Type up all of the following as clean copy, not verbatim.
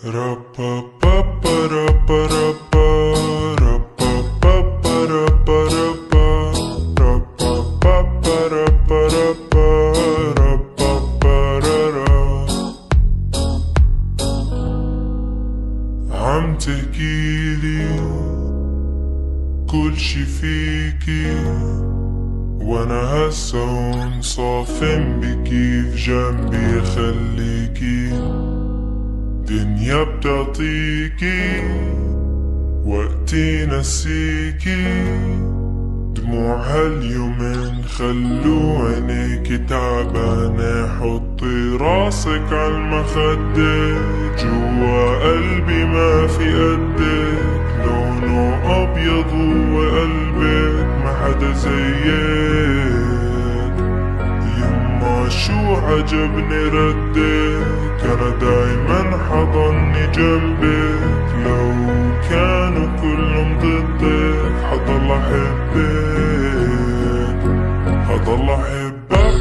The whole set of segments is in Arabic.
عم تحكيلي كل شي فيكي، وانا هسا هون صافن بكيف جنبي خليكي. دنيا بتعطيكي وقتي نسيكي، دموع هاليومين خلو عينيكي تعبانة. حطي راسك عالمخدة، جوا قلبي ما في قدك. لونه أبيض وقلبك ما حدا زيك. يما شو عجبني ردك، أنا دايما حضني جنبك. لو كانوا كلهم ضدك حضل أحبك، حضل أحبك.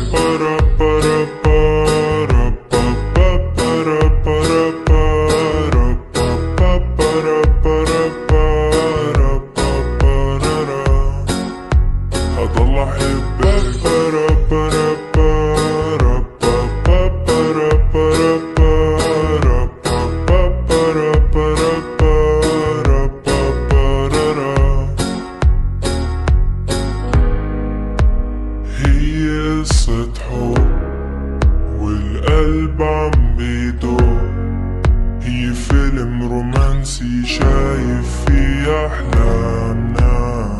حضل هي قصة حب والقلب عم بيدق، هي فيلم رومانسي شايف فيه أحلامنا.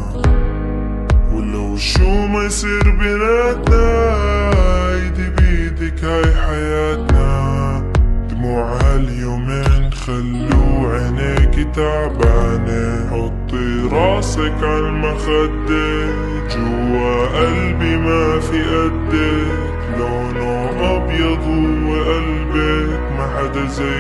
ولو شو ما يصير بيناتنا، ايدي بيدك هاي حياتنا. دموع هاليومين خلو عينيكي تعبانة. حطي راسك عالمخدة، جوا قلبي ما في قدك. لونه أبيض وقلبك ما حدا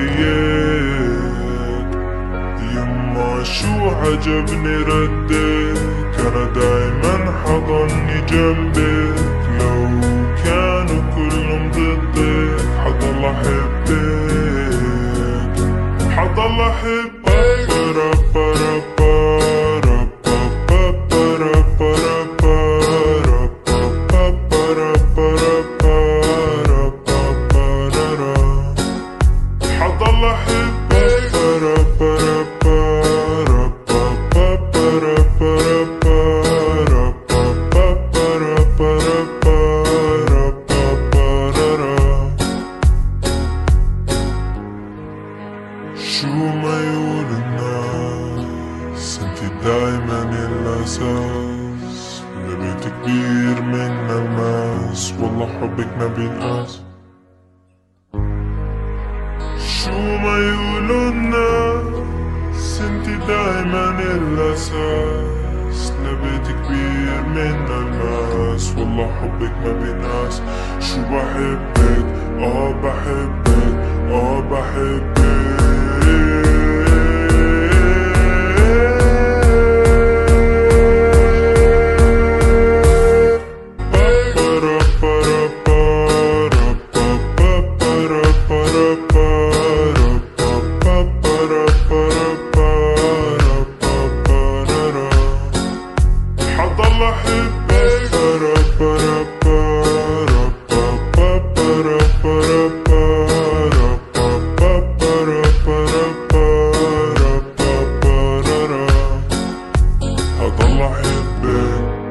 زيك. يما شو عجبني ردك، أنا دايما حضني جنبك. لو كانوا كلهم ضدك حضل أحبك، حضل أحبك. حضل شو ما يقول الناس، انتي دايما الأساس. لبيت كبير من الماس، والله حبك ما بينقاس. شو ما يقولوا الناس، انتي دايما الأساس. لبيت كبير من الماس، والله حبك ما بينقاس. شو بحبك، بحبك، بحبك. حضل أحبك. حضل أحبك.